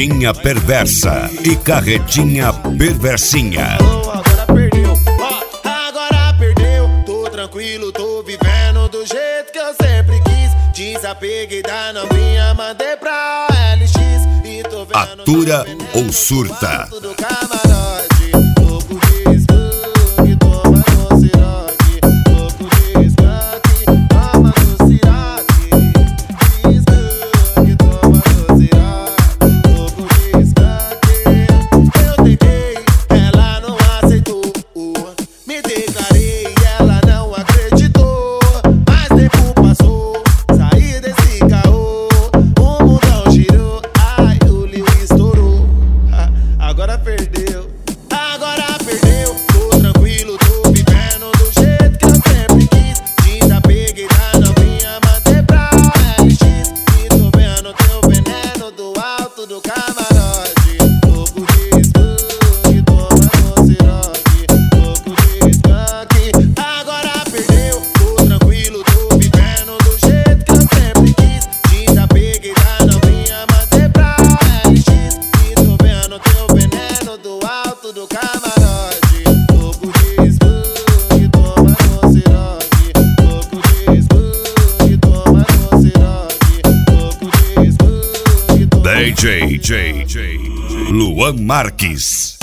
Carretinha perversa e carretinha perversinha. Agora perdeu, ó, agora perdeu. Tô tranquilo, tô vivendo do jeito que eu sempre quis. Desapeguei da novinha, mandei pra LX. E tô vendo Atura ou surta? do camarote. Louco de skunk, toma no siroque. Louco de skunk, toma no siroque. Skunk, toma no siroque. Louco de skunk. Eu tentei, ela não aceitou. Me declarei e ela não acreditou. Mas tempo passou, saí desse caô. O mundão girou, ai, o Lil estourou. Agora perdeu, agora perdeu. Tô tranquilo, tô vivendo do jeito que eu sempre quis. Desapeguei da novinha, mandei pra LX. E tô vendo teu veneno do alto do camarote. Louco de skunk, toma no siroque. Louco de skunk, agora perdeu. Tô tranquilo, tô vivendo do jeito que eu sempre quis. Desapeguei da novinha, mandei pra LX. E tô vendo teu veneno do alto do camarote. Louco de skunk, toma no siroque. Louco de skunk, toma no siroque. Louco de skunk, toma DJ Luan Marques.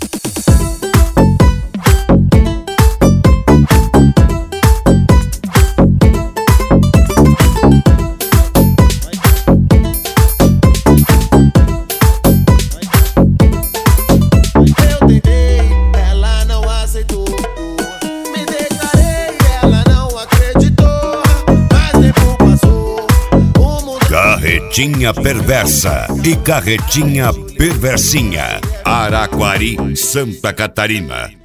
Eu tentei, ela não aceitou. Me declarei, ela não acreditou. Mas tempo passou, o mundo Carretinha perversa e carretinha perversinha. Araquari, Santa Catarina.